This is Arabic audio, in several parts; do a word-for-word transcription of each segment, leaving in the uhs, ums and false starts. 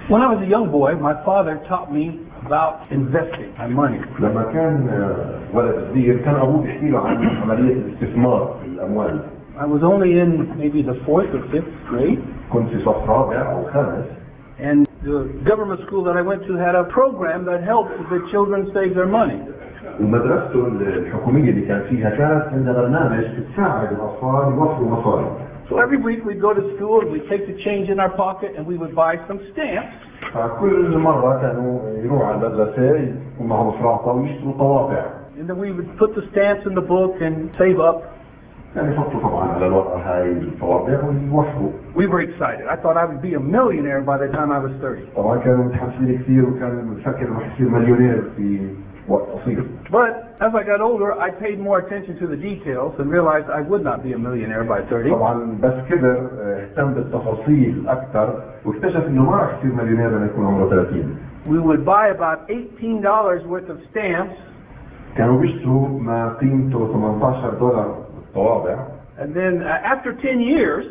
When I was a young boy, my father taught me about investing my money. لما كان ولد صغير كان أبوه بيحكي له عن عملية الاستثمار في الأموال. I was only in maybe the fourth or fifth grade. كنت في صف رابع أو خامس. And the government school that I went to had a program that helped the children save their money. ومدرسته الحكومية اللي كان فيها كانت عندها برنامج تساعد الأطفال يوفروا مصاري. So every week we'd go to school and we'd take the change in our pocket and we would buy some stamps. فكل مرة كانوا يروحوا على المدرسة يكون معهم مصراعطة ويشتروا طوابع. And then we would put the stamps in the book and save up. يعني يحطوا طبعا على الورقة هاي الطوابع ويوفروا. We were excited. I thought I would be a millionaire by the time I was thirty. طبعا كانوا متحمسين كثير وكان مفكر راح يصير مليونير في وقت قصير. But as I got older, I paid more attention to the details and realized I would not be a millionaire by thirty. طبعا بس كبر اهتم بالتفاصيل أكثر واكتشف إنه ما راح يصير مليونير لما يكون عمره ثلاثين. We would buy about eighteen dollars worth of stamps. كانوا بيشتروا ما قيمته ثمانية عشر دولار طوابع. And then uh, after ten years,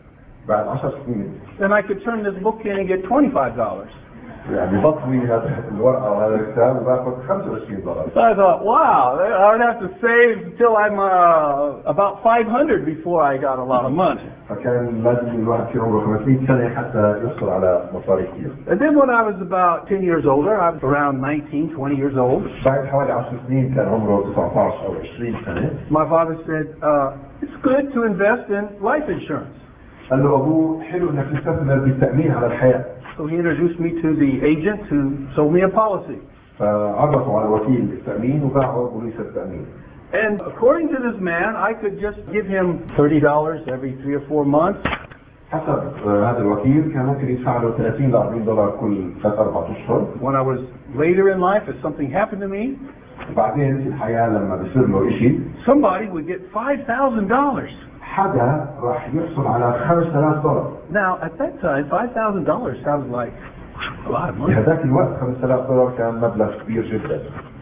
بعد عشر سنين. then I could turn this book in and get twenty-five dollars. يعني بطوي هذا الورقة وهذا الكتاب وباخذ خمسة وعشرين دولار. So I thought, wow, I would have to save until I'm uh, about five hundred before I got a lot of money. فكان لازم الواحد في عمره خمسمية سنة حتى يحصل على مصاري كثير. And then when I was about ten years older, I was around nineteen, twenty years old. بعد حوالي عشر سنين كان عمره تسعة عشر أو عشرين سنة. My father said, uh, it's good to invest in life insurance. قال له أبوه حلو إنك تستثمر بالتأمين على الحياة. So he introduced me to the agent who sold me a policy. فعرفوا على وكيل التأمين وباعوا بوليس التأمين. And according to this man, I could just give him thirty dollars every three or four months. حسب هذا الوكيل كان ممكن يدفع له ثلاثين إلى أربعين دولار كل ثلاث أربع أشهر. When I was later in life, if something happened to me, بعدين في الحياة لما بيصير له شيء, somebody would get five thousand dollars. حدا راح يحصل على خمسة آلاف دولار. Now at that time, five thousand dollars sounded like a lot of money. في هذاك الوقت خمسة آلاف دولار كان مبلغ كبير جدا.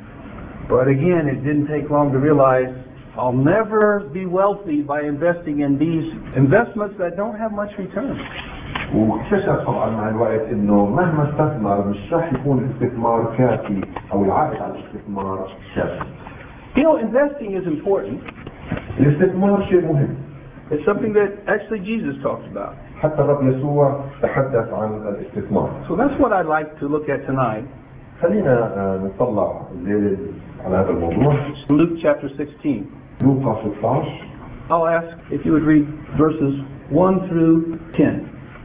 But again, it didn't take long to realize I'll never be wealthy by investing in these investments that don't have much return. واكتشف طبعا مع الوقت انه مهما استثمر مش راح يكون الاستثمار كافي او العائد على الاستثمار كافي. You know, investing is important. الاستثمار شيء مهم. It's something that actually Jesus talks about. حتى الرب يسوع تحدث عن الاستثمار. So that's what I'd like to look at tonight. خلينا نطلع الليلة على هذا الموضوع. Luke chapter sixteen. لوقا ستة عشر. I'll ask if you would read verses one through ten.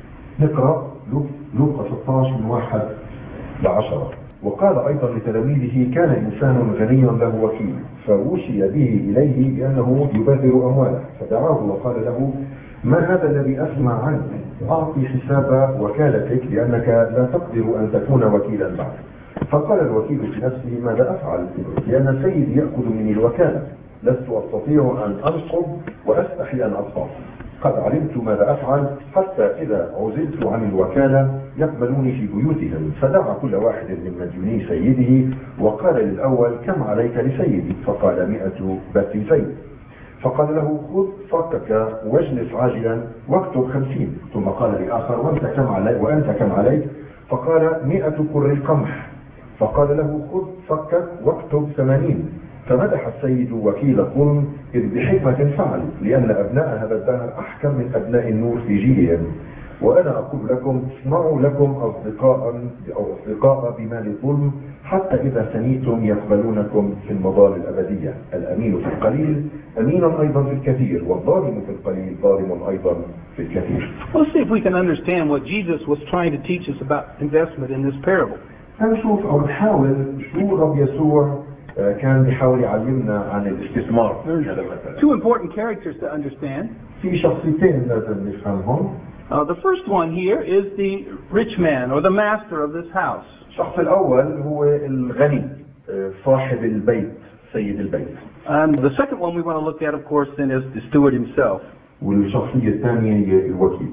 نقرأ لوقا ستة عشر من واحد لعشرة. وقال أيضا لتلاميذه كان إنسان غني له وكيل فوشي به إليه بأنه يبذر أمواله فدعاه وقال له ما هذا الذي أسمع عنك أعطي حساب وكالتك لأنك لا تقدر أن تكون وكيلا بعد. فقال الوكيل في نفسه ماذا أفعل لأن سيدي يأخذ مني الوكالة لست أستطيع أن أنقض وأستحي أن أطفى قد علمت ماذا أفعل حتى إذا عزلت عن الوكالة يقبلوني في بيوتهم فدعا كل واحد من مديوني سيده وقال للأول كم عليك لسيدي فقال مئة بات زيت فقال له خذ فكك واجلس عاجلا واكتب خمسين ثم قال لآخر وأنت كم عليك وأنت كم عليك فقال مئة كر القمح فقال له خذ فكك واكتب ثمانين فمدح السيد وكيل الظلم إذ بحكمة فعل لأن أبناء هذا الدهر أحكم من أبناء النور في جيلهم وأنا أقول لكم اصنعوا لكم أصدقاء أو أصدقاء بمال الظلم حتى إذا سنيتم يقبلونكم في المضال الأبدية الأمين في القليل أمين أيضا في الكثير والظالم في القليل ظالم أيضا في الكثير. Let's see if we can understand what Jesus was trying to teach us about investment in this parable. هنشوف أو نحاول شو رب يسوع كان بيحاول يعلمنا عن الاستثمار. Two important characters to understand. في شخصيتين لازم نفهمهم. Uh, the first one here is the rich man or the master of this house. الشخص الأول هو الغني صاحب البيت سيد البيت. And the second one we want to look at, of course, then is the steward himself. والشخصية الثانية هي الوكيل.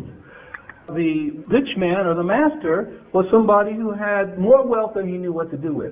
The rich man or the master was somebody who had more wealth than he knew what to do with.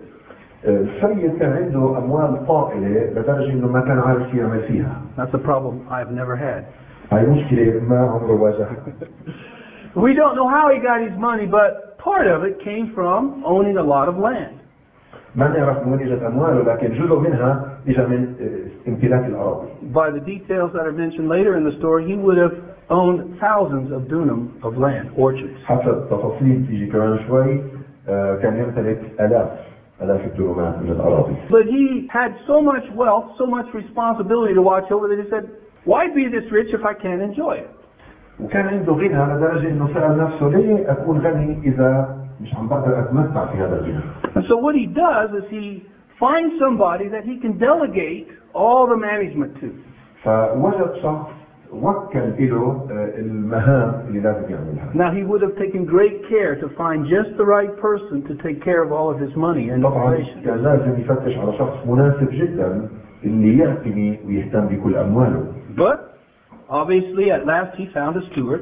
السيد كان عنده أموال طائلة لدرجة إنه ما كان عارف يعمل فيها. That's a problem I've never had. هاي مشكلة ما عمره واجهها. We don't know how he got his money, but part of it came from owning a lot of land. ما نعرف من وين اجت امواله، لكن جزء منها اجى من امتلاك الاراضي. By the details that are mentioned later in the story, he would have owned thousands of dunam of land, orchards. حسب تفاصيل تيجي كمان شوي كان يمتلك الاف الاف الدنومات من الاراضي. But he had so much wealth, so much responsibility to watch over that he said, "Why be this rich if I can't enjoy it?" وكان عنده غنى لدرجه انه سأل نفسه ليه اكون غني اذا مش عم بقدر اتمتع في هذا الغنى. And so what he does is he finds somebody that he can delegate all the management to. فوجد شخص وكل له المهام اللي لازم يعملها. Now he would have taken great care to find just the right person to take care of all of his money and طبعا possessions. كان لازم يفتش على شخص مناسب جدا اللي يعتني ويهتم بكل امواله. But obviously at last he found a steward.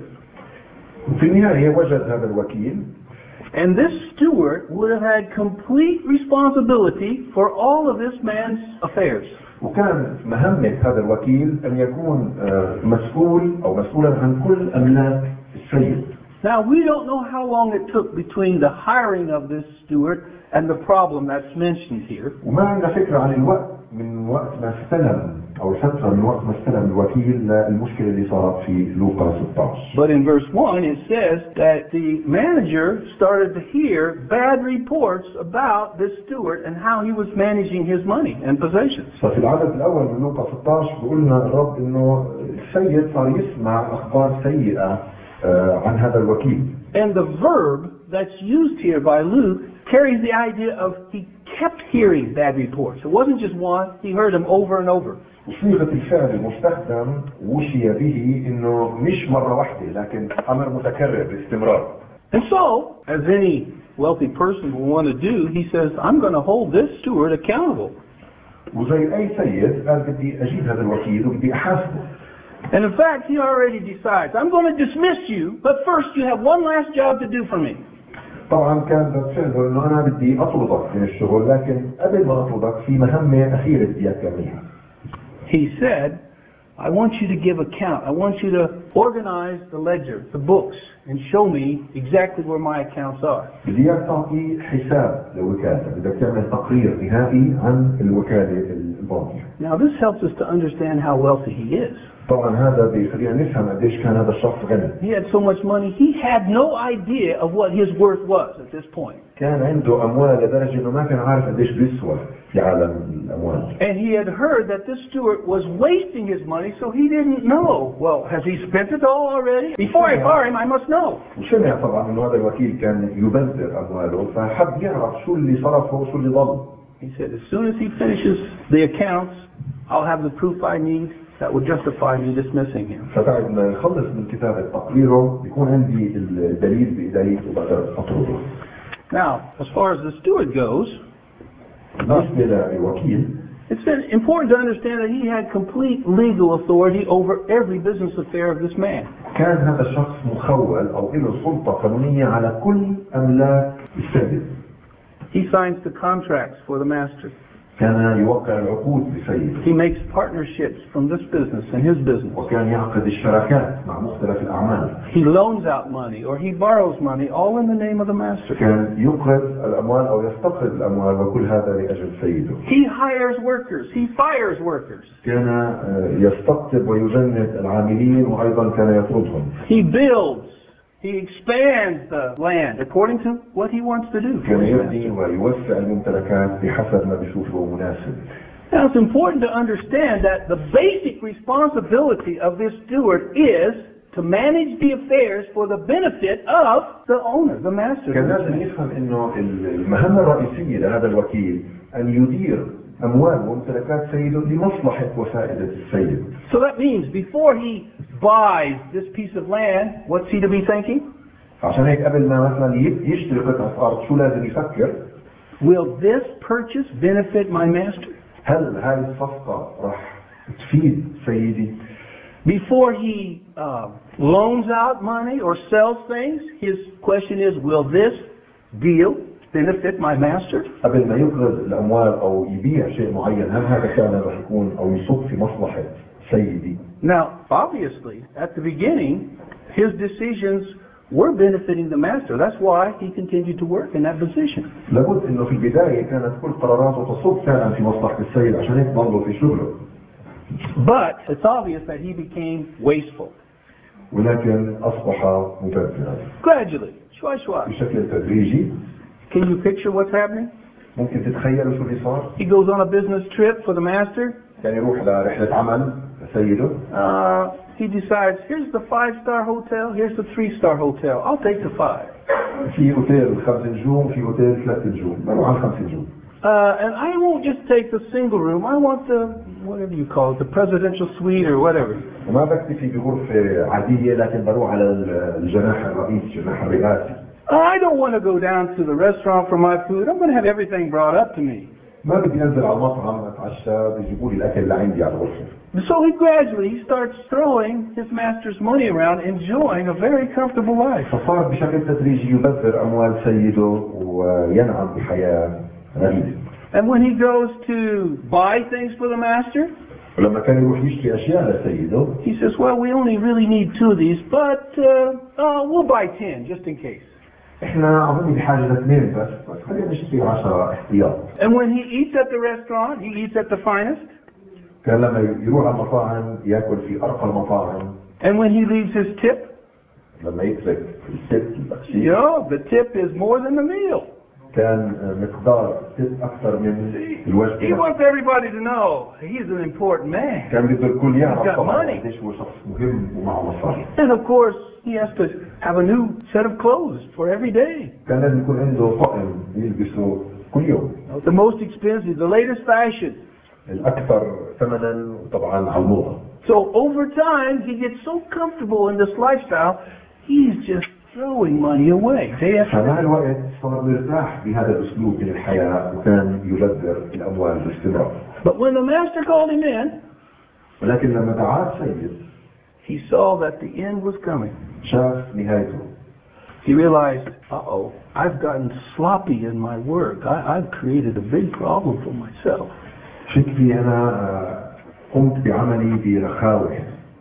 وفي النهايه وجد هذا الوكيل. And this steward would have had complete responsibility for all of this man's affairs. وكان مهمة هذا الوكيل أن يكون مسؤول أو مسؤولا عن كل أملاك السيد. Now we don't know how long it took between the hiring of this steward and the problem that's mentioned here. وما عندنا فكرة عن الوقت من وقت ما استلم أو الفترة من وقت ما استلم الوكيل للمشكلة اللي صارت في لوقا ستة عشر. But in verse one it says that the manager started to hear bad reports about this steward and how he was managing his money and possessions. ففي العدد الأول من لوقا ستة عشر بيقولنا الرب إنه السيد صار يسمع أخبار سيئة عن هذا الوكيل. And the verb that's used here by Luke carries the idea of he kept hearing bad reports. It wasn't just one, he heard them over and over. وصيغة الفعل المستخدم وشي به إنه مش مرة واحدة لكن أمر متكرر باستمرار. And so, as any wealthy person will want to do, he says, I'm going to hold this steward accountable. وزي أي سيد قال بدي أجيب هذا الوكيل وبدي أحاسبه. And in fact, he already decides, I'm going to dismiss you, but first you have one last job to do for me. طبعا كان رد فعله إنه أنا بدي أطردك من الشغل، لكن قبل ما أطردك في مهمة أخيرة بدي أكملها. He said, I want you to give account. I want you to organize the ledger, the books, and show me exactly where my accounts are. بدي إياك تعطي حساب للوكالة، بدك تعمل تقرير نهائي عن الوكالة البنكية. Now this helps us to understand how wealthy he is. طبعا هذا بيخلينا نفهم قديش كان هذا الشخص غني. He had so much money, he had no idea of what his worth was at this point. كان عنده أموال لدرجة إنه ما كان عارف قديش بيسوى في عالم الأموال. And he had heard that this steward was wasting his money, so he didn't know. Well, has he spent it all already? Before I fire him, I must know. وسمع طبعا إنه هذا الوكيل كان يبذر أمواله، فحب يعرف شو اللي صرفه وشو اللي ضل. He said, as soon as he finishes the accounts, I'll have the proof I need that would justify me dismissing him. فبعد ما يخلص من كتابة تقريره بيكون عندي الدليل بإيدي وبقدر أطرده. Now, as far as the steward goes, بالنسبة للوكيل, it's important to understand that he had complete legal authority over every business affair of this man. كان هذا الشخص مخول أو له سلطة قانونية على كل أملاك السيد. He signs the contracts for the master. كان يوقع العقود بسيد. He makes partnerships from this business and his business. وكان يعقد الشراكات مع مختلف الأعمال. He loans out money or he borrows money, all in the name of the master. كان يقرض الأموال أو يستقرض الأموال وكل هذا لأجل سيده. He hires workers. He fires workers. كان يستقطب ويجند العاملين وأيضا كان يطردهم. He builds. He expands the land according to what he wants to do. كان يبني ويوسع الممتلكات بحسب ما بيشوفه مناسب. Now it's important to understand that the basic responsibility of this steward is to manage the affairs for the benefit of the owner, the master. كان لازم يفهم إنه المهمة الرئيسية لهذا الوكيل أن يدير أموال وممتلكات سيده لمصلحة وفائدة السيد. So that means before he buys this piece of land, what's he to be thinking? عشان هيك قبل ما مثلا يشتري قطعة أرض شو لازم يفكر؟ Will this purchase benefit my master? هل هذه الصفقة راح تفيد سيدي؟ Before he uh, loans out money or sells things, his question is, will this deal benefit my master? قبل ما يقرض الأموال أو يبيع شيء معين هل هذا فعلا راح يكون أو يصب في مصلحة سيدي؟ Now, obviously, at the beginning, his decisions we're benefiting the master. That's why he continued to work in that position. لابد انه في البداية كانت كل قراراته تصب فعلا في مصلحة السيد عشان هيك ضلوا في شغله. But it's obvious that he became wasteful. ولكن اصبح مبذرا. Gradually, شوي شوي. بشكل تدريجي. Can you picture what's happening? ممكن تتخيلوا شو اللي صار؟ He goes on a business trip for the master. كان يروح لرحلة عمل لسيده. Uh, he decides, here's the five-star hotel, here's the three-star hotel. I'll take the five. في اوتيل خمس نجوم، في اوتيل ثلاث نجوم. بروح على خمس نجوم. Uh, and I won't just take the single room. I want the, whatever you call it, the presidential suite or whatever. وما بكتفي بغرفة عادية لكن بروح على الجناح الرئيسي، الجناح الرئاسي. I don't want to go down to the restaurant for my food. I'm going to have everything brought up to me. ما بدي انزل على المطعم اتعشى بيجيبوا لي الاكل لعندي على الغرفة. So he gradually he starts throwing his master's money around, enjoying a very comfortable life. فصار بشكل تدريجي يبذر اموال سيده وينعم بحياة غريبة. And when he goes to buy things for the master, ولما كان يروح يشتري اشياء لسيده, he says, well, we only really need two of these, but uh, uh, we'll buy ten just in case. احنا عظمي بحاجة لاثنين بس بس خلينا نشتري عشرة احتياط. And when he eats at the restaurant, he eats at the finest. كان لما يروح على المطاعم ياكل في ارقى المطاعم. And when he leaves his tip, لما يترك التip البخشيش. yeah, the tip is more than the meal. كان مقدار التip اكثر من الوجبة. He wants everybody to know he's an important man. كان بده الكل يعرف طبعا قديش هو شخص مهم ومعه مصاري. And of course, he has to have a new set of clothes for every day. كان لازم يكون عنده طقم يلبسه كل يوم. The most expensive, the latest fashion. الأكثر ثمنا طبعا على الموضة. So over time, he gets so comfortable in this lifestyle, he's just throwing money away. Day after فمع الوقت صار مرتاح بهذا الأسلوب من الحياة وكان يبذر الأموال باستمرار. But when the master called him in, ولكن لما دعاه السيد, he saw that the end was coming. شاف نهايته. He realized, uh-oh, I've gotten sloppy in my work. I, I've created a big problem for myself. شكلي أنا قمت بعملي برخاوة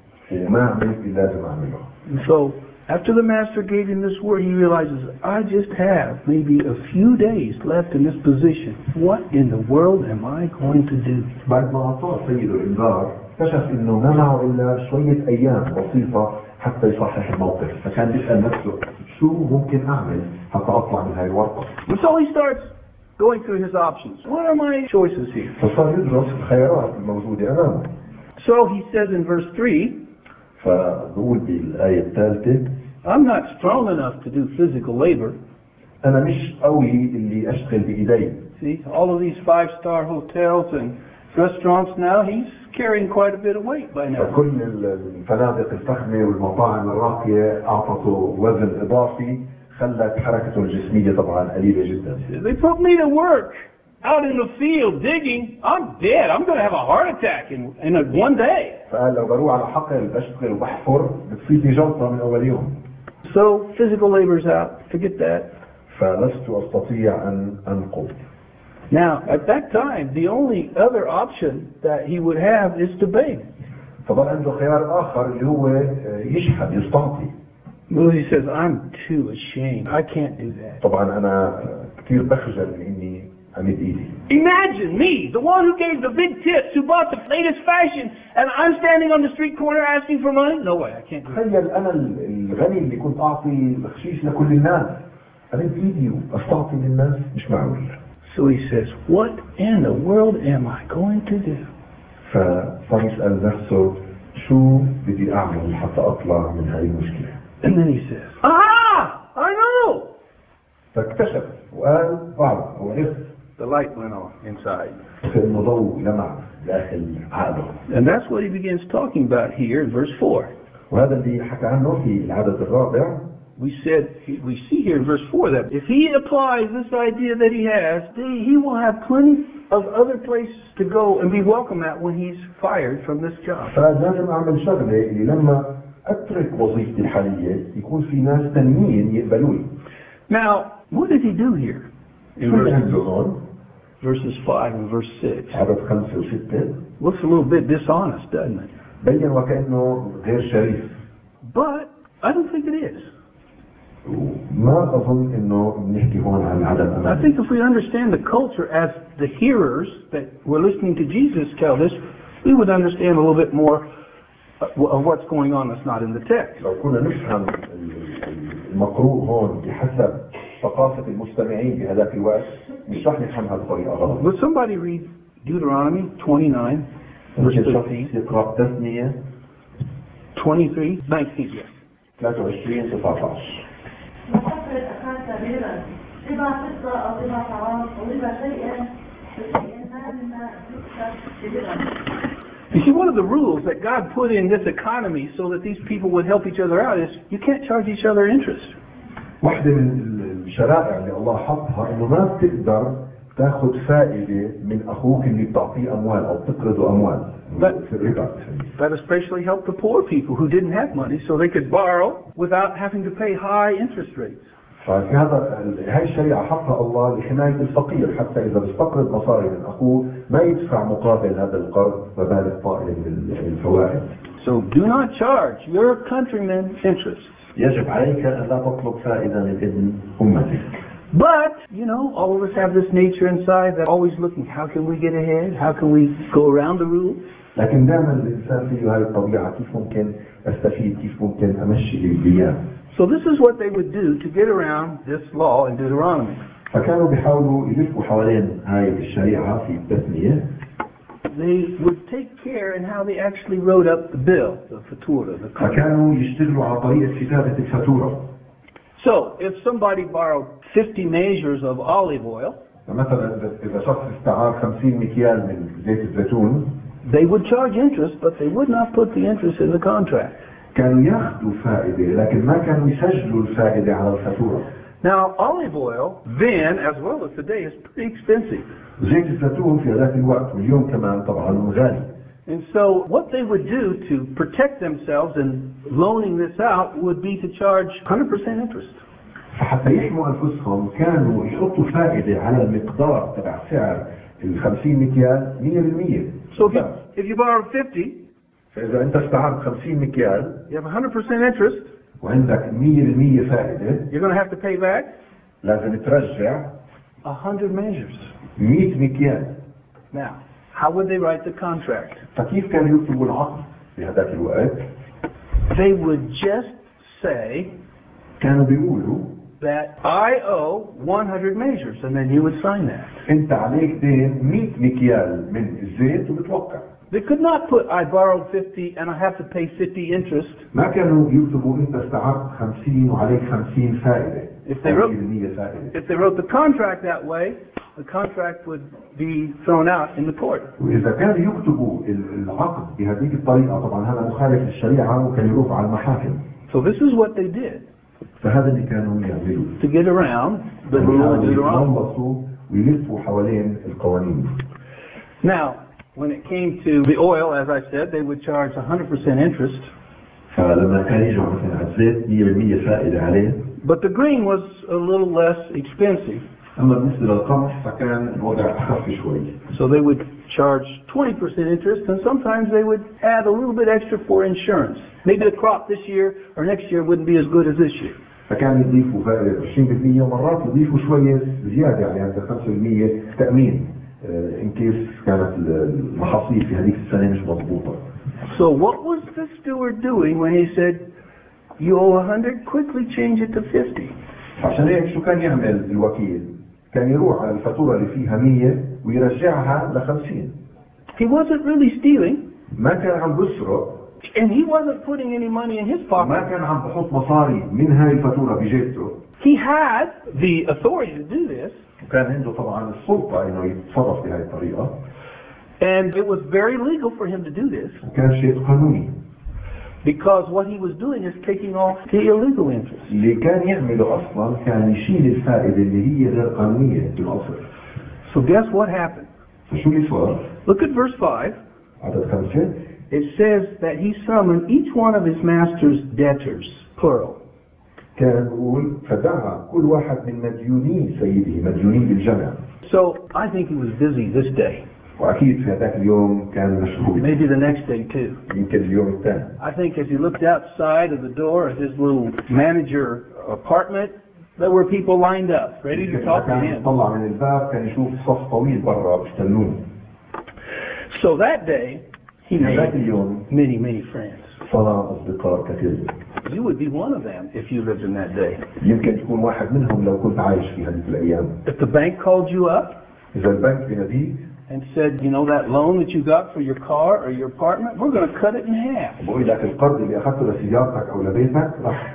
وما عملت اللي لازم أعمله. And so, after the master gave him this word, he realizes, I just have maybe a few days left in this position. What in the world am I going to do? بعد ما أعطاه سيد الإنذار اكتشف إنه ما معه إلا شوية أيام بسيطة حتى يصحح الموقف، فكان يسأل نفسه شو ممكن أعمل حتى أطلع من هاي الورطة. And so he starts going through his options. What are my choices here? فصار يدرس الخيارات الموجودة أمامه. So he says in verse three, فبقول بالآية الثالثة I'm not strong enough to do physical labor. أنا مش قوي اللي أشتغل بإيدي. See, all of these five-star hotels and restaurants now, he's carrying quite a bit of weight by now. كل الفنادق الفخمة والمطاعم الراقية أعطته وزن إضافي خلت حركته الجسمية طبعا قليلة جدا. They put me to work out in the field digging. I'm dead. I'm going to have a heart attack in, in a, one day. فقال لو بروح على حقل بشتغل وبحفر بتصيبني جلطة من أول يوم. So physical labor's out. Forget that. فلست أستطيع أن أنقض. Now, at that time, the only other option that he would have is to beg. فضل عنده خيار آخر اللي هو يشحد يستعطي. Well, he says, I'm too ashamed. I can't do that. طبعا أنا كثير بخجل من إني أمد إيدي. Imagine me, the one who gave the big tips, who bought the latest fashion, and I'm standing on the street corner asking for money? No way, I can't do that. تخيل أنا الغني اللي كنت أعطي بخشيش لكل الناس. أمد إيدي وأستعطي للناس مش معقول. So he says, what in the world am I going to do? فصار يسأل نفسه شو بدي أعمل حتى أطلع من هاي المشكلة. And then he says, ah, I know. فاكتشف وقال بعرف وعرفت. The light went on inside. فإنه ضوء لمع داخل عقله. And that's what he begins talking about here in verse four. وهذا اللي حكى عنه في العدد الرابع. We said, we see here in verse four that if he applies this idea that he has, he will have plenty of other places to go and be welcome at when he's fired from this job. فلازم أعمل شغلة اللي لما أترك وظيفتي الحالية يكون في ناس تانيين يقبلوني. Now, what did he do here? In verse, verses five and verse six. عدد خمسة وستة. Looks a little bit dishonest, doesn't it? بين وكأنه غير شريف. But I don't think it is. ما أظن إنه بنحكي هون عن عدم I أمان. think if we understand the culture as the hearers that were listening to Jesus tell this, we would understand a little bit more of what's going on that's not in the text. لو كنا نفهم المقروء هون بحسب ثقافة المستمعين بهذاك الوقت مش رح نفهمها بطريقة غلط. Would somebody read Deuteronomy twenty-nine, verse ممكن شخص fifteen, يقرأ تثنية twenty-three, nineteen, yes. ثلاثة وعشرين تسعة عشر. وحصلت أخاك كبيرا ربا فضة أو ربا طعام أو ربا شيئا بشيء ما مما يكسب كبيرا. You see, one of the rules that God put in this economy so that these people would help each other out is you can't charge each other interest. واحدة من الشرائع اللي الله حطها إنه ما بتقدر تاخذ فائدة من أخوك اللي بتعطيه أموال أو بتقرضه أموال. في الربا. That especially helped the poor people who didn't have money so they could borrow without having to pay high interest rates. ففي هذا هاي الشريعة حطها الله لحماية الفقير حتى إذا بيستقرض مصاري من أخوه ما يدفع مقابل هذا القرض مبالغ طائلة من الفوائد. So do not charge your countrymen interest. يجب عليك أن لا تطلب فائدة من ابن أمتك. But, you know, all of us have this nature inside that always looking, how can we get ahead? How can we go around the rules? لكن دائما الإنسان فيه هاي الطبيعة كيف ممكن أستفيد كيف ممكن أمشي البيان. So this is what they would do to get around this law in Deuteronomy. فكانوا بيحاولوا يلفوا حوالين هاي الشريعة في التثنية. They would take care in how they actually wrote up the bill, the fatura, the contract. فكانوا يشتغلوا على طريقة كتابة الفاتورة. So if somebody borrowed fifty measures of olive oil, مثلا إذا شخص استعار خمسين مكيال من زيت الزيتون, they would charge interest, but they would not put the interest in the contract. كانوا ياخذوا فائدة لكن ما كانوا يسجلوا الفائدة على الفاتورة. Now olive oil then, as well as today, is pretty expensive. زيت الزيتون في ذاك الوقت واليوم كمان طبعا غالي. And so what they would do to protect themselves in loaning this out would be to charge one hundred percent interest. فحتى يحموا أنفسهم كانوا يحطوا فائدة على المقدار تبع سعر ال خمسين مكيال مية بالمية. So if you, if you borrow fifty, فإذا أنت استعرت خمسين مكيال you have one hundred percent interest, وعندك مية بالمية فائدة, you're going to have to pay back لازم ترجع one hundred measures. مية مكيال. Now, how would they write the contract? فكيف كانوا يكتبوا العقد في هذاك الوقت؟ They would just say كانوا بيقولوا that I owe one hundred measures, and then you would sign that. أنت عليك دين مية مكيال من الزيت وبتوقع. They could not put I borrowed fifty and I have to pay fifty interest. ما كانوا يكتبوا أنت استعرت خمسين وعليك خمسين فائدة. If they wrote, فائدة. if they wrote the contract that way, the contract would be thrown out in the court. وإذا كانوا يكتبوا العقد بهذه الطريقة طبعا هذا مخالف للشريعة وكان يروح على المحاكم. So this is what they did. فهذا اللي كانوا يعملوه. To get around the rule of Deuteronomy. يتنمصوا ويلفوا حوالين القوانين. Now, when it came to the oil, as I said, they would charge one hundred percent interest. فلما كان يجوا مثلا على الزيت مية بالمية فائدة عليه. But the grain was a little less expensive. أما بالنسبة للقمح فكان الوضع أخف شوي. So they would charge twenty percent interest, and sometimes they would add a little bit extra for insurance. Maybe the crop this year or next year wouldn't be as good as this year. فكان يضيفوا فائدة عشرين بالمية ومرات يضيفوا شوية زيادة يعني عند خمسة بالمية تأمين إن كيس كانت المحاصيل في هذيك السنة مش مضبوطة. So what was the steward doing when he said, you owe one hundred, quickly change it to fifty? عشان هيك شو كان يعمل الوكيل؟ كان يروح على الفاتورة اللي فيها مية ويرجعها لخمسين. He wasn't really stealing. ما كان عم بسرق. And he wasn't putting any money in his pocket. ما كان عم بحط مصاري من هاي الفاتورة بجيبته. He had the authority to do this. وكان عنده طبعا السلطة إنه يتصرف بهاي الطريقة. And it was very legal for him to do this. وكان شيء قانوني. Because what he was doing is taking off the illegal interest. اللي كان يعمله أصلا كان يشيل الفائدة اللي هي غير قانونية بالأصل. So guess what happened? فشو اللي صار؟ Look at verse five. عدد خمسة. It says that he summoned each one of his master's debtors, plural. كان يقول فدعا كل واحد من مديوني سيده مديوني بالجمع. So I think he was busy this day. واكيد في هذاك اليوم كان مشغول. Maybe the next day too. يمكن اليوم الثاني. I think as he looked outside of the door of his little manager apartment, there were people lined up, ready to talk to him. طلع من الباب كان يشوف صف طويل برا بيستنوه. So that day, he هذاك made اليوم many, many friends. صنع أصدقاء كثيرين. You would be one of them if you lived in that day. يمكن تكون واحد منهم لو كنت عايش في هذه الأيام. If the bank called you up إذا البنك بيناديك and said, you know that loan that you got for your car or your apartment, we're going to cut it in half. بقول لك القرض اللي أخذته لسيارتك أو لبيتك راح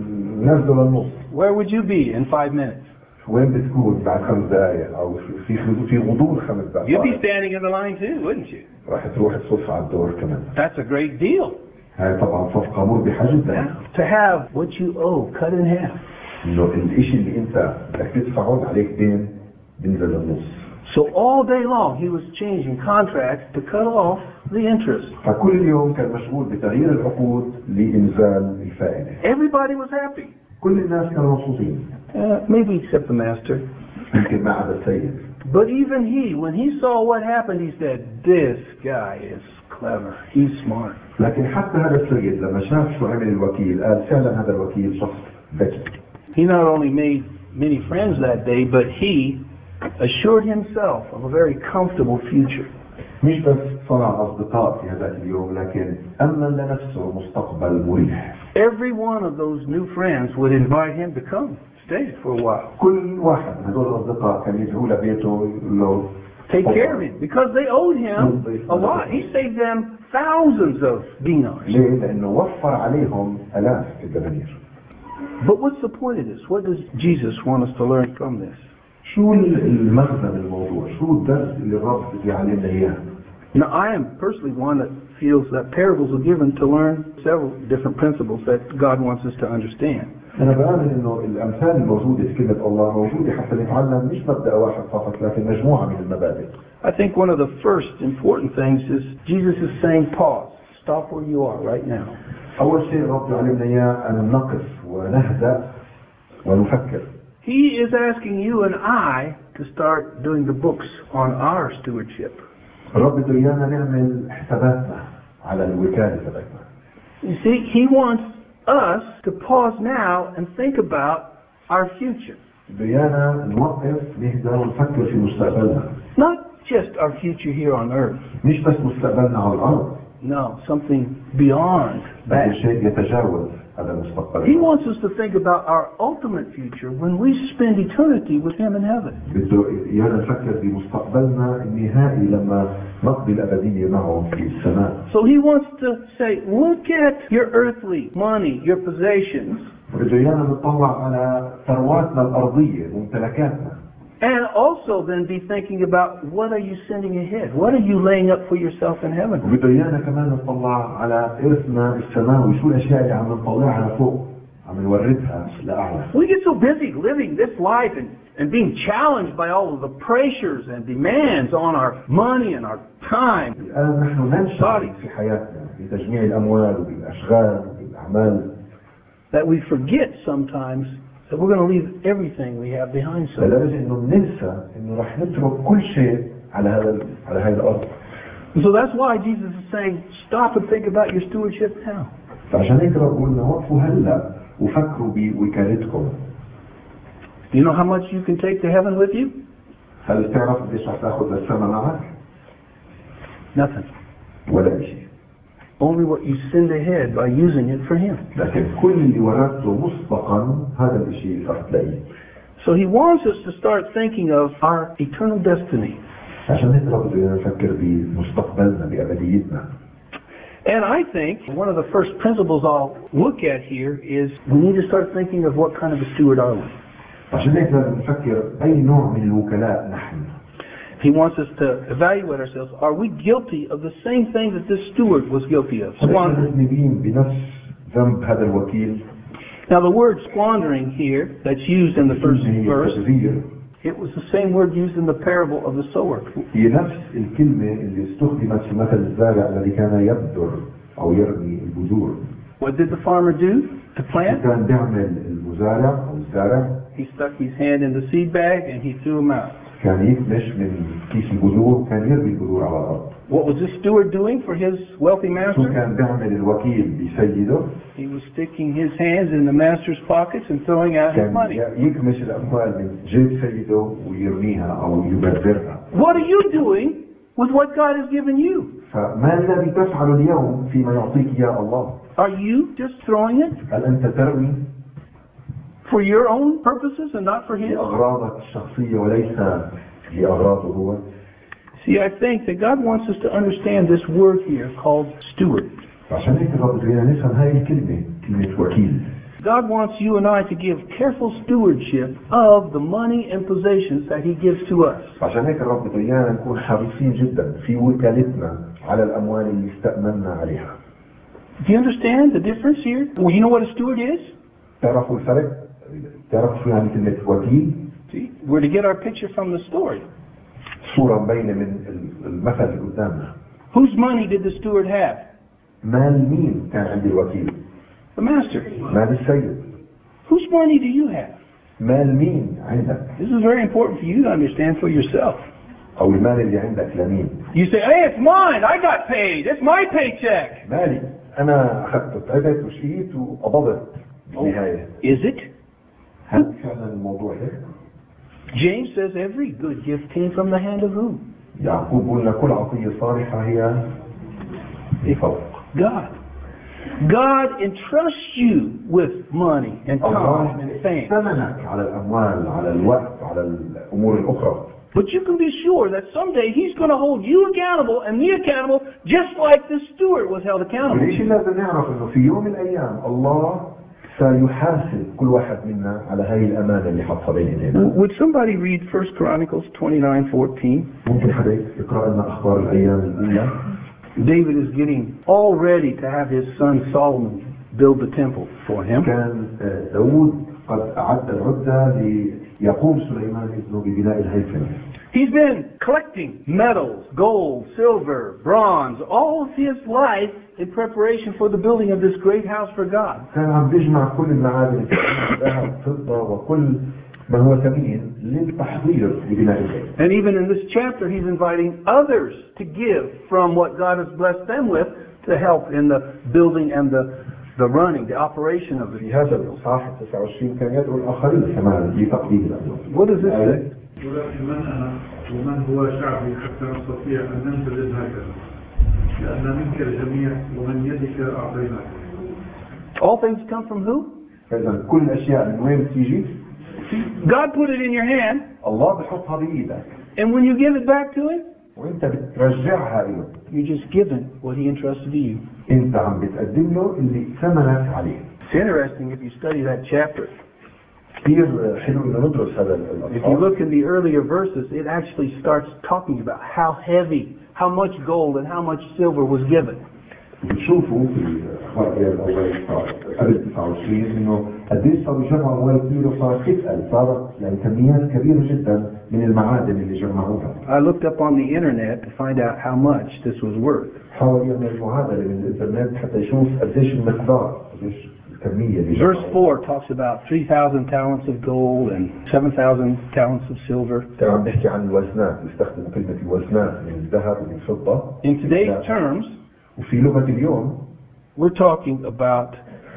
نزله للنص. Where would you be in five minutes? وين بتكون بعد خمس دقائق أو في في غضون خمس You'd دقائق؟ be standing in the line too, wouldn't you? راح تروح تصف على الدور كمان. That's a great deal. هاي طبعا صفقة مربحة جدا. To have what you owe cut in half. إنه الإشي اللي أنت بدك تدفعه عليك دين بنزل للنص. So all day long he was changing contracts to cut off the interest. فكل يوم كان مشغول بتغيير العقود لإنزال الفائدة. Everybody was happy. كل الناس كانوا مبسوطين. Uh, maybe except the master. يمكن ما عدا السيد. But even he, when he saw what happened, he said, this guy is clever. He's smart. لكن حتى هذا السيد لما شاف شو عمل الوكيل قال فعلا هذا الوكيل شخص ذكي. He not only made many friends that day, but he assured himself of a very comfortable future. مش بس صنع أصدقاء في هذا اليوم لكن أمن لنفسه مستقبل مريح. Every one of those new friends would invite him to come stay for a while. كل واحد من هذول الأصدقاء كان يدعو لبيته له Take care of him because they owed him a lot. He saved them thousands of dinars. ليه؟ لأنه وفر عليهم آلاف الدنانير. But what's the point of this? What does Jesus want us to learn from this? شو المغزى من الموضوع؟ شو الدرس اللي الرب بيعلمنا إياه؟ Now, I am personally one that feels that parables are given to learn several different principles that God wants us to understand. أنا بآمن إنه الأمثال الموجودة في كلمة الله موجودة حتى نتعلم مش مبدأ واحد فقط لكن مجموعة من المبادئ. I think one of the first important things is Jesus is saying, pause, stop where you are right now. أول شيء الرب يعلمنا إياه أن نقف ونهدأ ونفكر. He is asking you and I to start doing the books on our stewardship. الرب بده إيانا نعمل حساباتنا على الوكالة تبعنا. You see, He wants us to pause now and think about our future. بده إيانا نوقف نهدأ ونفكر في مستقبلنا. Not just our future here on earth. مش بس مستقبلنا على الأرض. No, something beyond that. بده شيء يتجاوز هذا المستقبل. He wants us to think about our ultimate future when we spend eternity with Him in heaven. بده إيانا نفكر بمستقبلنا النهائي لما نقضي الأبدية معه في السماء. So He wants to say, look at your earthly money, your possessions. بده إيانا نطلع على ثرواتنا الأرضية ممتلكاتنا. And also then be thinking about what are you sending ahead? What are you laying up for yourself in heaven? وبده إيانا كمان نطلع على إرثنا السماوي، شو الأشياء اللي عم نطلعها لفوق، عم نوردها لأعلى. We get so busy living this life and, and being challenged by all of the pressures and demands on our money and our time. الآن نحن ننشغل في حياتنا بتجميع الأموال وبالأشغال وبالأعمال. That we forget sometimes that we're going to leave everything we have behind. So لدرجة إنه ننسى إنه رح نترك كل شيء على هذا على هذه الأرض. So that's why Jesus is saying, stop and think about your stewardship now. فعشان هيك بقول لنا وقفوا هلا وفكروا بوكالتكم. Do you know how much you can take to heaven with you? هل بتعرف قديش رح تاخذ للسما معك؟ Nothing. ولا شيء. Only what you send ahead by using it for Him. لكن كل اللي ورثته مسبقا هذا الشيء رح تلاقيه. So He wants us to start thinking of our eternal destiny. عشان هيك رب بدنا نفكر بمستقبلنا بأبديتنا. And I think one of the first principles I'll look at here is we need to start thinking of what kind of a steward are we. عشان هيك لازم نفكر أي نوع من الوكلاء نحن. He wants us to evaluate ourselves. Are we guilty of the same thing that this steward was guilty of? Squandering. بنفس ذنب هذا الوكيل. Now the word squandering here that's used in the first verse, it was the same word used in the parable of the sower. هي نفس الكلمة اللي استخدمت في مثل الزارع الذي كان يبذر أو يرمي البذور. What did the farmer do to plant? كان بيعمل المزارع أو الزارع. He stuck his hand in the seed bag and he threw them out. كان يكمش من كيس البذور، كان يرمي البذور على الأرض. What was this steward doing for his wealthy شو master? كان بيعمل الوكيل بسيده؟ He was sticking his hands in the master's pockets and throwing out his كان money. يكمش الأموال من جيب سيده ويرميها أو يبذرها. What are you doing with what God has given you? فما الذي تفعل اليوم فيما يعطيك إياه الله؟ Are you just throwing it هل أنت ترمي for your own purposes and not for His? لأغراضك الشخصية وليس لأغراضه هو؟ See, I think that God wants us to understand this word here called steward. عشان هيك الرب بدنا نفهم هاي الكلمة، كلمة وكيل. God wants you and I to give careful stewardship of the money and possessions that He gives to us. عشان هيك الرب بده إيانا نكون حريصين جدا في وكالتنا على الأموال اللي استأمنا عليها. Do you understand the difference here? Well, you know what a steward is? تعرفوا الفرق؟ تعرفوا شو يعني كلمة وكيل؟ See, we're to get our picture from the story. صورة مبينة من المثل اللي قدامنا. Whose money did the steward have? مال مين كان عند الوكيل؟ The master. مال السيد. Whose money do you have? مال مين عندك؟ This is very important for you to understand for yourself. أو المال اللي عندك لمين؟ You say, hey, it's mine. I got paid. It's my paycheck. مالي. أنا أخذت تعبت وشقيت وقبضت بالنهاية. Is it? هل فعلا الموضوع هيك؟ James says every good gift came from the hand of who? يعقوب بيقول لنا كل عطية صالحة هي بفضل God. God entrusts you with money and time and fame. ثمنك على الأموال، على الوقت، على الأمور الأخرى. But you can be sure that someday He's going to hold you accountable and me accountable just like this steward was held accountable. والشيء اللي لازم نعرف إنه في يوم من الأيام الله سيحاسب كل واحد منا على هاي الأمانة اللي حطها بين إيدينا. Would somebody read First Chronicles twenty-nine fourteen? ممكن حدا يقرأ لنا أخبار الأيام الأولى؟ David is getting all ready to have his son Solomon build the temple for him. كان داود قد أعد العدة ليقوم سليمان ابنه ببناء الهيكل. He's been collecting metals, gold, silver, bronze, all of his life in preparation for the building of this great house for God. كان عم بيجمع كل المعادن الذهب فضة وكل ما هو ثمين للتحضير لبناء البيت. And even in this chapter he's inviting others to give from what God has blessed them with to help in the building and the the running, the operation of it. في هذا الإصحاح تسعة وعشرين كان يدعو الآخرين كمان لتقديم الأموال. What does this say? ولكن من أنا ومن هو شعبي حتى نستطيع أن ننفذ هكذا لأن منك الجميع ومن يدك أعطيناك. All things come from who? فإذا كل الأشياء من وين بتيجي؟ God put it in your hand, الله بحطها بإيدك. and when you give it back to Him, وأنت بترجعها له. you're just given what He entrusted to you. أنت عم بتقدم له اللي ثمنك عليه. It's interesting if you study that chapter. كثير حلو إنه ندرس هذا If you الأصحاب. look in the earlier verses, it actually starts talking about how heavy, how much gold and how much silver was given. بتشوفوا في أخبار الأيام الأول قبل تسعة وعشرين إنه قديش صاروا يجمعوا أموال كثير وصار تسأل صارت يعني كميات كبيرة جدا من المعادن اللي جمعوها. I looked up on the internet to find out how much this was worth. حاول يعمل معادلة من الإنترنت حتى يشوف قديش المقدار، قديش الكمية اللي Verse جمعوها. four talks about three thousand talents of gold and seven thousand talents of silver. كان عم بيحكي عن الوزنات، بيستخدم كلمة الوزنات من الذهب ومن الفضة. In today's terms, وفي لغة اليوم we're talking about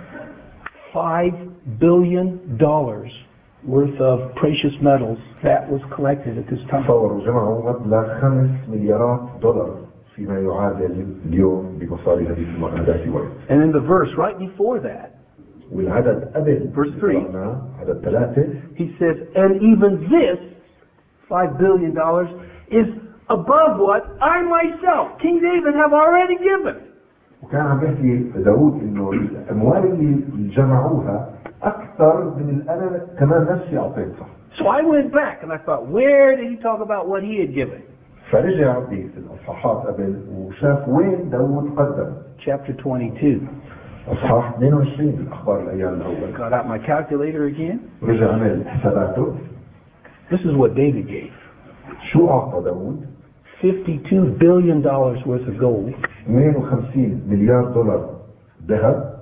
five billion dollars worth of precious metals that was collected at this time. تصوروا جمعوا مبلغ خمس مليارات دولار فيما يعادل اليوم بمصاري هذه هذا الوقت. And in the verse right before that, والعدد قبل Verse three. عدد ثلاثة he says, and even this five billion dollars is above what I myself, King David, have already given. وكان عم بيحكي داود انه الاموال اللي جمعوها اكثر من اللي انا كمان نفسي اعطيتها. So I went back and I thought, where did he talk about what he had given? فرجع في الاصحاحات قبل وشاف وين داود قدم. Chapter twenty-two. اصحاح اثنين وعشرين من اخبار الايام الاول. Got out my calculator again. رجع عمل حساباته. This is what David gave. شو اعطى داود؟ fifty-two billion dollars worth of gold. اثنين وخمسين مليار دولار ذهب.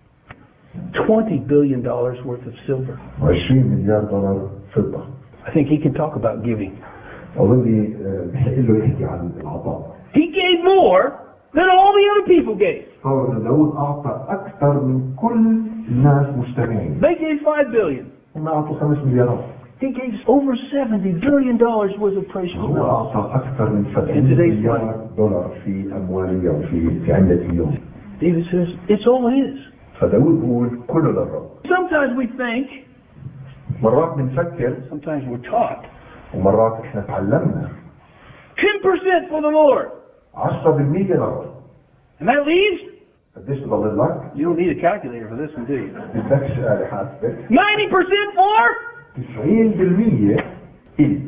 twenty billion dollars worth of silver. وعشرين مليار دولار فضة. I think he can talk about giving. أظن بحق له يحكي عن العطاء. He gave more than all the other people gave. تصور إن داود أعطى أكثر من كل الناس مجتمعين. They gave five billion. هم أعطوا خمس مليارات. He gave over seventy billion dollars worth of precious هو metals. أعطى أكثر من سبعين مليار دولار في أموال اليوم في في عملة اليوم. David says it's all his. فداود بيقول كله للرب. Sometimes we think, مرات بنفكر sometimes we're taught, ومرات إحنا تعلمنا ten percent for the Lord. عشرة بالمية للرب. And that leaves, قديش بضل لك؟ you don't need a calculator for this one, do you? بدكش آلة حاسبة. ninety percent for? تسعين بالمية إلي.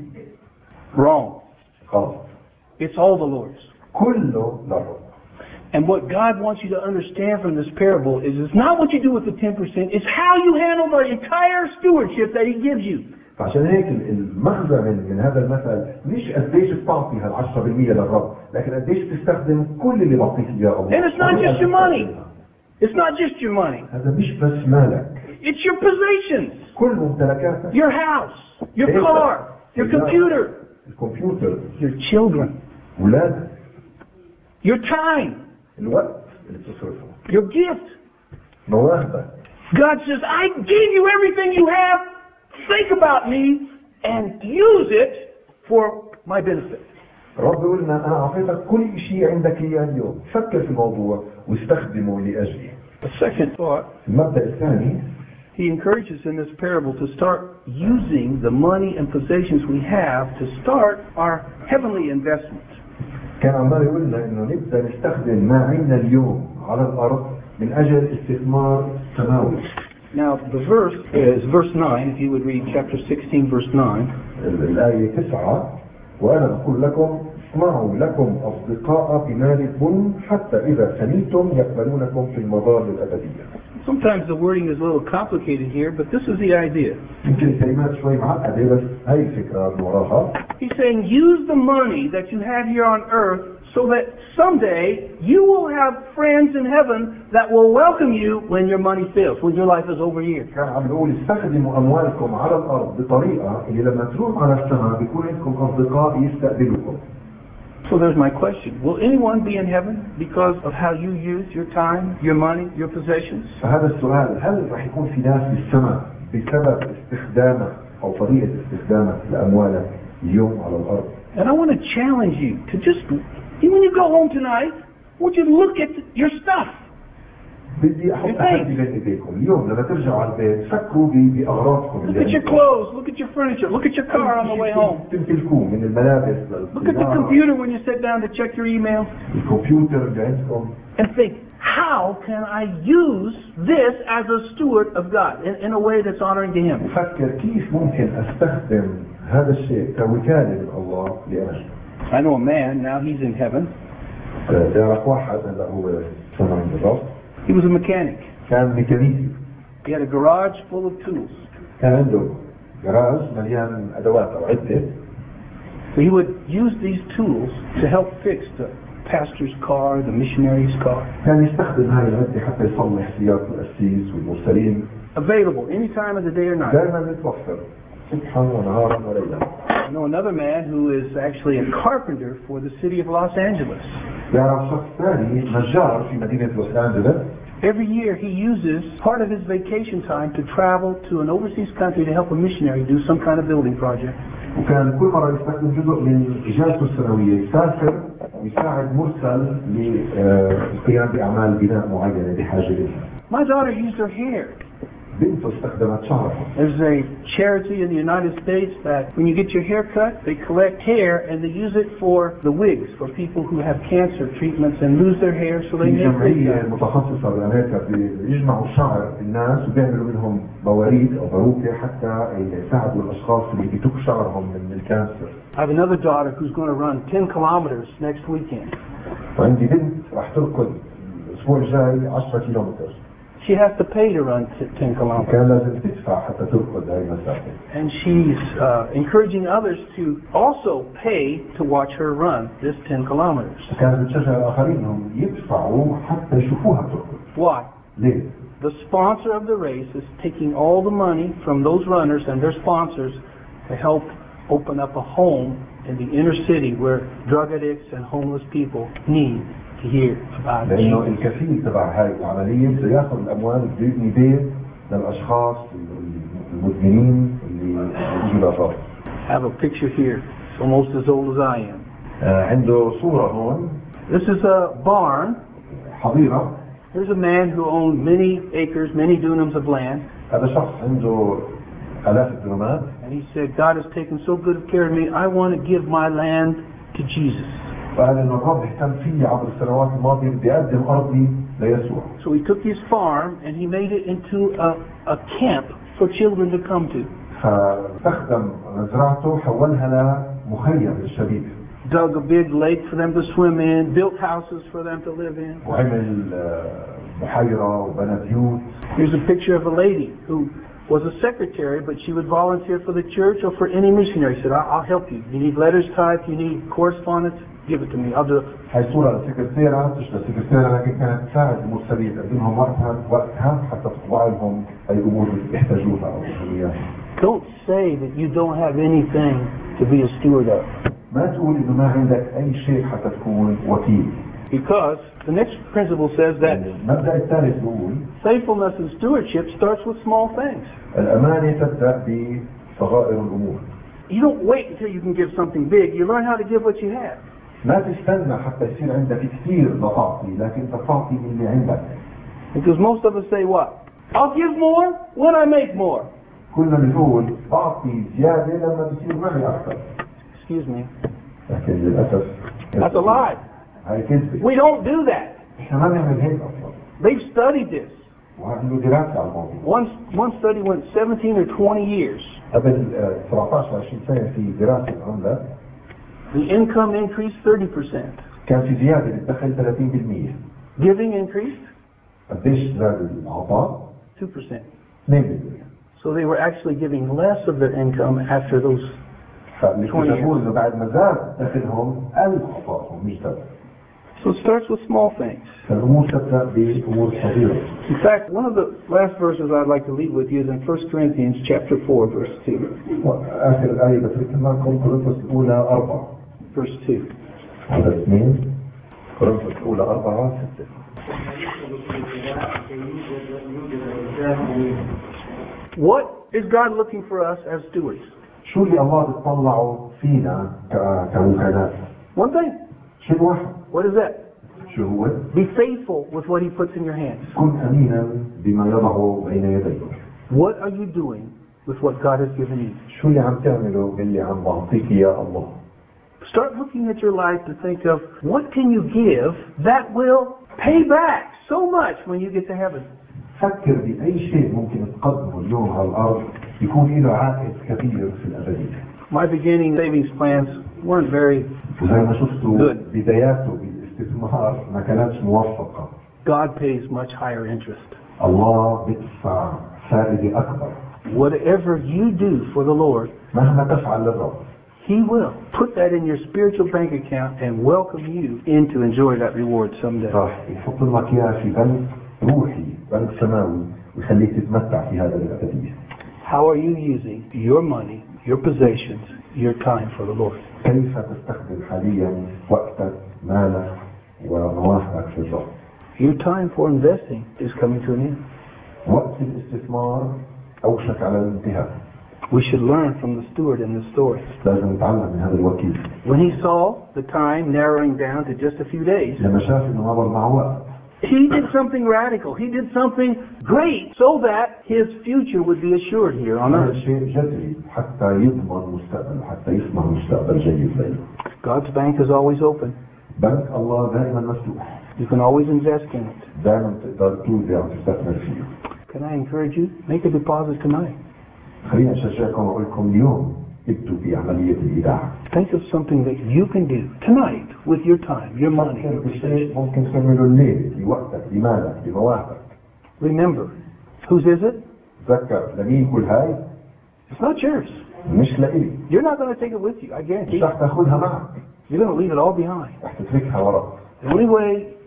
Wrong. غلط. It's all the Lord's. كله للرب. And what God wants you to understand from this parable is it's not what you do with the ten percent, it's how you handle the entire stewardship that He gives you. فعشان هيك المغزى من من هذا المثل مش قديش بتعطي هال عشرة بالمية للرب، لكن قديش تستخدم كل اللي بعطيك اياه الله. And it's not just your money. It's not just your money. هذا مش بس مالك. It's your possessions. كل ممتلكاتك. Your house, your car, your computer, الكمبيوتر. your children, ولادك. your time, الوقت اللي بتصرفه. your gift. مواهبك. God says, I gave you everything you have. Think about me and use it for my benefit. رب يقول لنا أنا أعطيتك كل شيء عندك إياه اليوم، فكر في الموضوع واستخدمه لأجلي. The second thought, المبدأ الثاني, He encourages in this parable to start using the money and possessions we have to start our heavenly investment. كان عمال يقول لنا إنه نبدأ نستخدم ما عندنا اليوم على الأرض من أجل استثمار سماوي. Now the verse is verse nine, if you would read chapter sixteen, verse nine. الآية تسعة وأنا أقول لكم اسمعوا لكم أصدقاء بمال البن حتى إذا سنيتم يقبلونكم في المظال الأبدية. Sometimes the wording is a little complicated here, but this is the idea. يمكن الكلمات شوي معقدة بس هاي الفكرة من وراها. He's saying use the money that you have here on earth so that someday you will have friends in heaven that will welcome you when your money fails, when your life is over here. كان عم بيقول استخدموا أموالكم على الأرض بطريقة اللي لما تروح على السماء بيكون عندكم أصدقاء يستقبلوكم. So there's my question. Will anyone be in heaven because of how you use your time, your money, your possessions? فهذا السؤال هل راح يكون في ناس بالسماء بسبب استخدامك أو طريقة استخدامك لأموالك اليوم على الأرض؟ And I want to challenge you to just, when you go home tonight, I want you to look at your stuff. بدي أحط تحدي بين إيديكم اليوم لما ترجعوا على البيت فكروا بأغراضكم. Look at your clothes, look at your furniture, look at your car on the way home. تمتلكوه من الملابس. Look at the computer when you sit down to check your email. الكمبيوتر اللي عندكم. And think, how can I use this as a steward of God in, in a way that's honoring to Him? فكر كيف ممكن أستخدم هذا الشيء كوكالة من الله لأجله. I know a man, now he's in heaven. تعرف واحد هلا هو سمع عند الرب. He was a mechanic. كان ميكانيكي. He had a garage full of tools. كان عنده جراج مليان أدوات أو عدة. So he would use these tools to help fix the pastor's car, the missionary's car. كان يستخدم هاي العدة حتى يصلح سيارة القسيس والمرسلين. Available any time of the day or night. دائما متوفر صبحا ونهارا وليلا. I know another man who is actually a carpenter for the city of Los Angeles. يعرف شخص ثاني نجار في مدينة لوس أنجلوس. Every year he uses part of his vacation time to travel to an overseas country to help a missionary do some kind of building project. وكان كل مرة يستخدم جزء من إجازته السنوية يسافر ويساعد مرسل للقيام بأعمال بناء معينة بحاجة لها. My daughter used her hair. بنته استخدمت شعرها. There's a charity in the United States that when you get your hair cut, they collect hair and they use it for the wigs for people who have cancer treatments and lose their hair so they make جمعية متخصصة بأمريكا بيجمعوا شعر الناس وبيعملوا منهم مواريد أو باروكة حتى يساعدوا الأشخاص اللي بيتوك شعرهم من الكانسر. I have another daughter who's going to run ten kilometers next weekend. وعندي بنت راح تركض الأسبوع الجاي عشرة كيلومتر. She has to pay to run ten kilometers. كان لازم تدفع حتى تركض هاي المسافة. And she's uh, encouraging others to also pay to watch her run this ten kilometers. كانت بتشجع الآخرين إنهم يدفعوا حتى يشوفوها تركض. Why? ليه؟ The sponsor of the race is taking all the money from those runners and their sponsors to help open up a home in the inner city where drug addicts and homeless people need to hear about لأنه Jesus. الكفيل تبع هاي العملية سيأخذ الأموال بيبني بيت للأشخاص المدمنين اللي بيجوا للرب. Have a picture here. It's almost as old as I am. آه عنده صورة هون. This is a barn. حظيرة. Here's a man who owned many acres, many dunams of land. هذا شخص عنده آلاف الدرامات. And he said, God has taken so good care of me, I want to give my land to Jesus. فقال إنه الرب اهتم فيه عبر السنوات الماضية بدي أقدم أرضي ليسوع. So he took his farm and he made it into a, a camp for children to come to. فاستخدم مزرعته حولها لمخيم للشباب. Dug a big lake for them to swim in, built houses for them to live in. وعمل بحيرة وبنى بيوت. Here's a picture of a lady who was a secretary, but she would volunteer for the church or for any missionary. She said, I'll help you. You need letters typed, you need correspondence, give it to me. I'll do it. هاي صورة سكرتيرة تشتغل سكرتيرة لكن كانت تساعد المرسلين تقدم لهم وقتها وقتها حتى تطبع لهم أي أمور يحتاجوها أو أهميات. Don't say that you don't have anything to be a steward of. ما تقول إنه ما عندك أي شيء حتى تكون وكيل. Because the next principle says that المبدأ الثالث بيقول faithfulness and stewardship starts with small things. الأمانة تبدأ بصغائر الأمور. You don't wait until you can give something big. You learn how to give what you have. ما تستنى حتى يصير عندك كثير لتعطي لكن تعطي من اللي عندك. Because most of us say what? I'll give more when I make more. كلنا بنقول بعطي زيادة لما بصير معي أكثر. Excuse me. لكن للأسف That's a lie. هاي كذبة. We don't do that. إحنا ما نعمل هيك أصلا. They've studied this. وعملوا دراسة على الموضوع. One one study went seventeen or twenty years. قبل سبعة عشر عشرين سنة في دراسة عملت. The income increased thirty percent. كان في زيادة للدخل ثلاثين بالمئة. Giving increased قديش زاد العطاء؟ two percent. اثنين بالمئة. So they were actually giving less of their income after those twenty years. إنه بعد ما زاد دخلهم قل عطائهم مش زاد. So it starts with small things. فالأمور تبدأ بأمور صغيرة. In fact, one of the last verses I'd like to leave with you is in First Corinthians chapter four, verse two. آخر آية بتركها معكم كورنثوس الأولى أربعة. Verse two. عدد اثنين. كورنثوس الأولى أربعة ستة. What is God looking for us as stewards? شو اللي الله بيطلعه فينا كمكانات؟ One thing. شيء واحد. What is that? شو هو؟ Be faithful with what He puts in your hands. كن أمينا بما يضعه بين يديك. What are you doing with what God has given you? شو اللي عم تعمله باللي عم بعطيك يا الله؟ Start looking at your life to think of what can you give that will pay back so much when you get to heaven. فكر بأي شيء ممكن تقدمه اليوم على الأرض يكون له عائد كبير في الأبدية. My beginning savings plans weren't very وزي ما شفتوا good. بداياته بالاستثمار ما كانتش موفقة. God pays much higher interest. الله بدفع فائدة أكبر. Whatever you do for the Lord, مهما تفعل للرب He will put that in your spiritual bank account and welcome you in to enjoy that reward someday. راح يحط لك إياه في بنك روحي بنك سماوي ويخليك تتمتع في هذا الأبدية. How are you using your money, your possessions, your time for the Lord? كيف تستخدم حاليا وقتك مالك ومواهبك في الرب؟ Your time for investing is coming to an end. وقت الاستثمار أوشك على الانتهاء. We should learn from the steward in this story. لازم نتعلم من هذا الوكيل. When he saw the time narrowing down to just a few days, لما شاف إنه مضى معه وقت. he did something radical. He did something great so that his future would be assured here on هذا earth. شيء جذري حتى يضمن مستقبل حتى يسمع مستقبل جيد له. God's bank is always open. بنك الله دائما مفتوح. You can always invest in it. دائما تقدر تودع وتستثمر فيه. Can I encourage you? Make a deposit tonight. خليني أشجعكم وأقول لكم اليوم ابدوا بعملية الإيداع. Think of something that you can do tonight with your time, your money. فكر بشيء ممكن تعمله الليل بوقتك بمالك بمواهبك. Remember, whose is it? تذكر لمين كل هاي؟ It's not yours. مش لإلي. You're not going to take it with you, I guarantee مش you. رح تاخذها معك. You're going to leave it all behind. رح تتركها وراك. The only way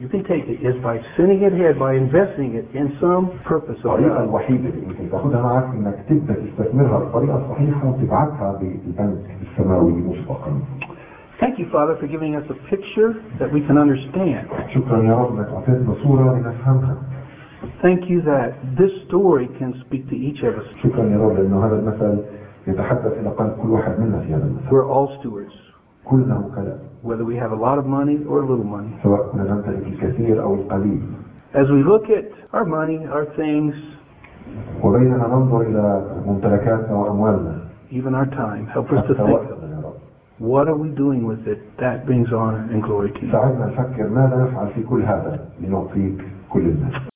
you can take it is by sending it ahead, by investing it in some purpose of الطريقة God. الوحيدة اللي ممكن تاخدها معك انك تبدا تستثمرها بالطريقة الصحيحة وتبعتها بالبنك السماوي مسبقا. Thank you, Father, for giving us a picture that we can understand. شكرا يا رب انك اعطيتنا صورة لنفهمها. Thank you that this story can speak to each of us. شكرا يا رب لانه هذا المثل يتحدث الى قلب كل واحد منا في هذا المثل. We're all stewards, كلنا وكلاء. whether we have a lot of money or a little money. سواء كنا نمتلك الكثير او القليل. As we look at our money, our things, وبينما ننظر الى ممتلكاتنا واموالنا. even our time, help us to think, what are we doing with it that brings honor and glory to you? ساعدنا نفكر ماذا نفعل في كل هذا لنعطيك كل الناس.